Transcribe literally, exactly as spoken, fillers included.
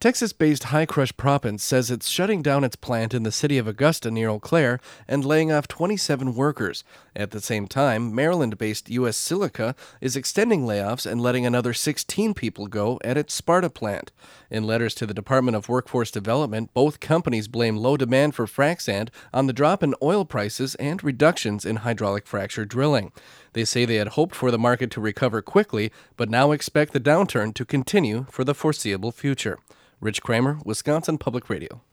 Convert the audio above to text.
Texas-based Hi-Crush Proppants says it's shutting down its plant in the city of Augusta near Eau Claire and laying off twenty-seven workers. At the same time, Maryland-based U S Silica is extending layoffs and letting another sixteen people go at its Sparta plant. In letters to the Department of Workforce Development, both companies blame low demand for frac sand on the drop in oil prices and reductions in hydraulic fracture drilling. They say they had hoped for the market to recover quickly, but now expect the downturn to continue for the foreseeable future. Rich Kramer, Wisconsin Public Radio.